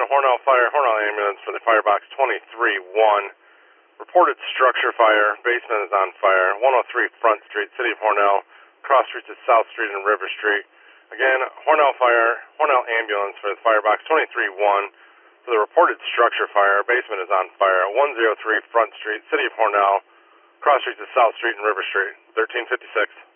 Hornell Fire, Hornell Ambulance for the Firebox 23-1. Reported structure fire. Basement is on fire. 103 Front Street, City of Hornell. Cross streets is South Street and River Street. Again, Hornell Fire, Hornell Ambulance for the Firebox 23-1. For the reported structure fire. Basement is on fire. 103 Front Street, City of Hornell. Cross streets is South Street and River Street. 1356.